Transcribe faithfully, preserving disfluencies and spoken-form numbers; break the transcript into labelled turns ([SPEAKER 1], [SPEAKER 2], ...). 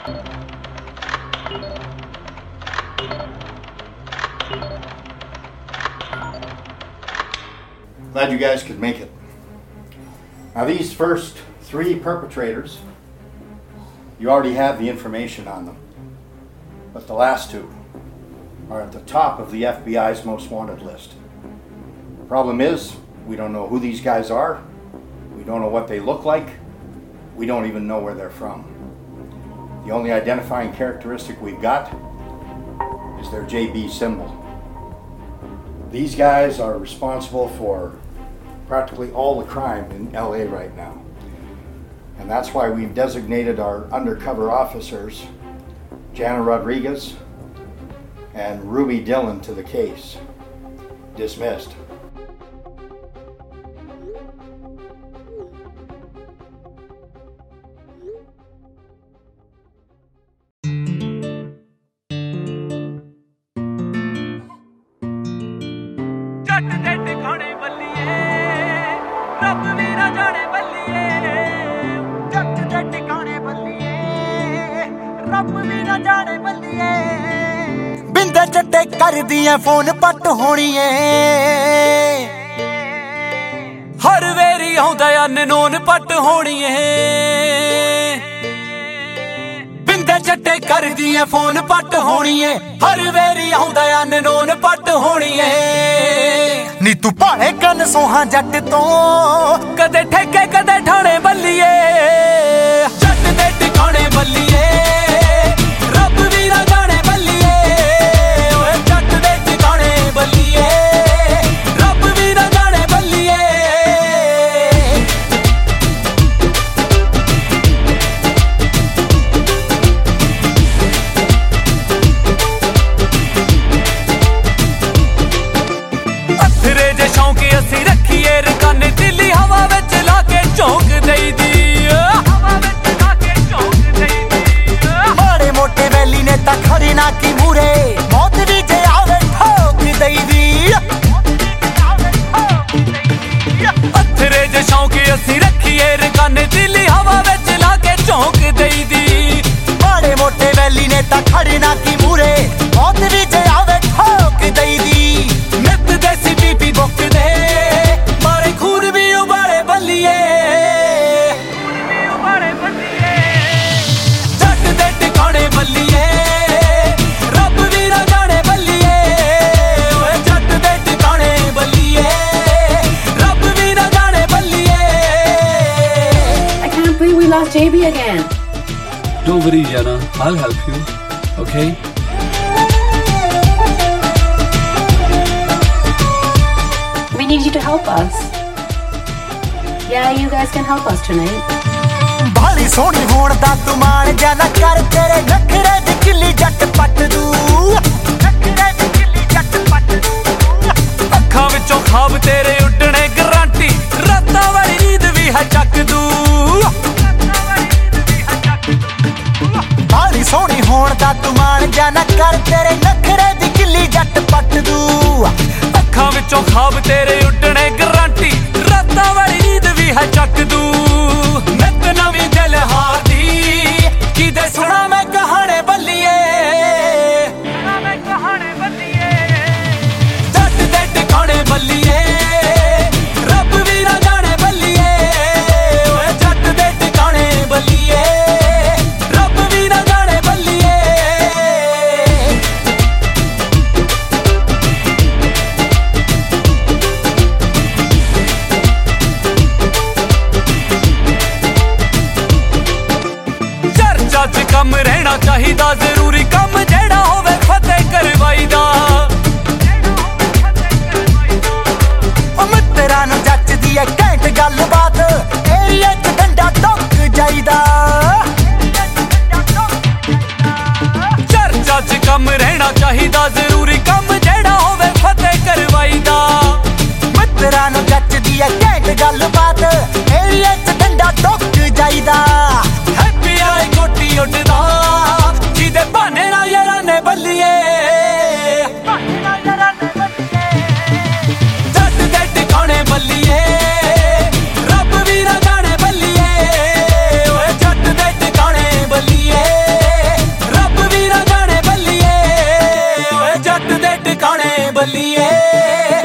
[SPEAKER 1] Glad you guys could make it. Now these first three perpetrators, you already have the information on them. But the last two are at the top of the F B I's most wanted list. The problem is, we don't know who these guys are, we don't know what they look like, we don't even know where they're from. The only identifying characteristic we've got is their J B symbol. These guys are responsible for practically all the crime in L A right now. And that's why we've designated our undercover officers, Jana Rodriguez and Ruby Dillon, to the case. Dismissed.
[SPEAKER 2] ਬਿੰਦੇ ਚੱਟੇ ਕਰਦੀਆਂ phone ਪੱਟ ਹੋਣੀਏ ਹਰ very ਆਉਂਦਾ unknown ਪੱਟ ਹੋਣੀਏ ਬਿੰਦੇ ਚੱਟੇ ਕਰਦੀਆਂ phone ਪੱਟ ਹੋਣੀਏ ਹਰ very ਆਉਂਦਾ unknown ਪੱਟ ਹੋਣੀਏ ਨੀ ਤੂੰ ਭਾਲੇ ਕੰਨ ਸੋਹਾਂ ਜੱਟ ਤੋਂ ਕਦੇ ਠੇਕੇ ਕਦੇ ਠਾਣੇ ਬੱਲੀਏ ਜੱਟ ਦੇ ਟਿਕਾਣੇ ਬੱਲੀਏ ਰੱਬ ਵੀ ਨਾ ਜਾਣੇ ਬੱਲੀਏ ਓਏ ਜੱਟ ਦੇ ਟਿਕਾਣੇ ਬੱਲੀਏ ਰੱਬ ਵੀ ਨਾ ਜਾਣੇ ਬੱਲੀਏ ਅਥਰੇ ਜੇ ਸ਼ੌਂਕੀ ਅਸੀਂ ਰੱਖੀਏ ਰਕਾਨੇ ਦਿੱਲੀ ਹਵਾ ਵਿੱਚ ਲਾ ਕੇ ਝੋਂਕ ਦੇਈਦੀ ਖੜੀ ਨਾ ਕੀ ਮੂਰੇ ਮੌਤ ਵੀ ਜੇ ਆਵੇ ਠੋਕ ਦੇਈਦੀ ਅਥਰੇ ਜੇ ਸ਼ੌਂਕੀ ਅਸੀਂ ਰੱਖੀਏ ਰਕਾਨੇ ਦਿੱਲੀ ਹਵਾ ਵਿੱਚ ਲਾ ਕੇ ਝੋਂਕ ਦੇਈਦੀ ਮਾੜੇ ਮੋਟੇ ਵੈਲੀ ਨੇ ਤਾਂ ਖੜੀ ਨਾ ਕੀ ਮੂਰੇ ਮੌਤ ਵੀ ਜੇ ਆਵੇ ਠੋਕ ਦੇਈਦੀ ਨਿੱਤ ਦੇਸੀ ਬੀਬੀ ਬੁੱਕਦੇ ਮਾਰੇ ਖੂਨ ਵੀ ਉਬਾਲੇ ਬੱਲੀਏ ਜੱਟ ਦੇ ਟਿਕਾਣੇ ਬੱਲੀਏ
[SPEAKER 3] J B again.
[SPEAKER 4] Don't worry, Jana. I'll help you. Okay?
[SPEAKER 3] We need you to help us. Yeah, you guys can help us tonight.
[SPEAKER 2] ਬਾਲੀ ਸੋਹਣੀ ਹੋਣ ਦਾ ਤੂੰ ਮਾਣ ਜਾਣਾ ਕਰ ਤੇਰੇ ਨਖਰੇ ਦੀ ਕਿੱਲੀ ਜੱਟ ਪੱਟ ਦੂ ਨਖਰੇ ਦੀ ਕਿੱਲੀ ਜੱਟ ਪੱਟ ਦੂ ਅੱਖਾਂ ਵਿੱਚੋਂ ਖਾਬ ਤੇਰੇ ਉੱਡਣੇ ਗਰੰਟੀ ਰਾਤਾਂ ਵਾਲੀ ਨੀਂਦ ਵੀ ਹੈ ਚੱਕ ਦੂ ਬਾਲੀ ਸੋਹਣੀ ਹੋਣ ਦਾ ਤੂੰ ਮਾਣ ਜਾਣਾ ਕਰ ਤੇਰੇ ਨਖਰੇ ਦੀ ਕਿੱਲੀ ਜੱਟ ਪੱਟ ਦੂ ਅੱਖਾਂ ਵਿੱਚੋਂ ਖਾਬ ਤੇਰੇ ਉੱਡਣੇ ਗਰੰਟੀ ਰਾਤਾਂ ਵਾਲੀ ਨੀਂਦ ਵੀ ਹੈ ਚੱਕ ਦੂ ਨਿੱਤ ਨਵੀਂ ਦਿਲ ਹਾਰਦੀ ਕਿਦੇ ਸੁਣਾ ਮੈਂ ਕਹਾਣੇ ਬੱਲੀਏ ਮੈਂ ਕਹਾਣੇ ਬੱਲੀਏ ਜੱਟ ਦੇ ਟਿਕਾਣੇ ਬੱਲੀਏ ਰੱਬ ਵੀ ਨਾ ਜਾਣੇ ਬੱਲੀਏ ਓਏ ਜੱਟ ਦੇ ਟਿਕਾਣੇ ਬੱਲੀਏ ਰੱਬ ਵੀ ਨਾ ਜਾਣੇ ਬੱਲੀਏ ਚਰਚਾ 'ਚ ਕੰਮ ਰਹਿਣਾ ਚਾਹੀਦਾ ਜ਼ਰੂਰੀ ਕੰਮ ਜਿਹੜਾ ਹੋਵੇ ਫਤਿਹ ਕਰਵਾਈ ਦਾ ਉਹ ਮਿੱਤਰਾਂ ਨੂੰ ਜੱਚਦੀ ਐ ਘੈਂਟ ਗੱਲਬਾਤ ਏਰੀਏ 'ਚ ਡੰਡਾ ਟੁੱਕ ਜਾਈਦਾ ਚਰਚਾ 'ਚ ਕੰਮ ਰਹਿਣਾ ਚਾਹੀਦਾ ਜ਼ਰੂਰੀ ਕੰਮ ਜਿਹੜਾ ਹੋਵੇ ਫਤਿਹ ਕਰਵਾਈ ਦਾ ਮਿੱਤਰਾਂ ਨੂੰ ਜੱਚਦੀ ਐ ਘੈਂਟ ਗੱਲਬਾਤ ਏਰੀਏ 'ਚ ਡੰਡਾ ਟੁੱਕ ਜਾਈਦਾ ਹੈਪੀ ਆਈ ਕੋਟੀ ਉੱਡਦਾ ਜਿਹਦੇ ਬਹਾਨੇ ਨਾਲ ਯਾਰਾਂ ਨੇ ਬੱਲੀਏ ਜੱਟ ਦੇ ਟਿਕਾਣੇ ਬੱਲੀਏ ਰੱਬ ਵੀ ਨਾ ਜਾਣੇ ਬੱਲੀਏ ਓਏ ਜੱਟ ਦੇ ਟਿਕਾਣੇ ਬੱਲੀਏ ਜੱਟ ਦੇ ਟਿਕਾਣੇ ਬੱਲੀਏ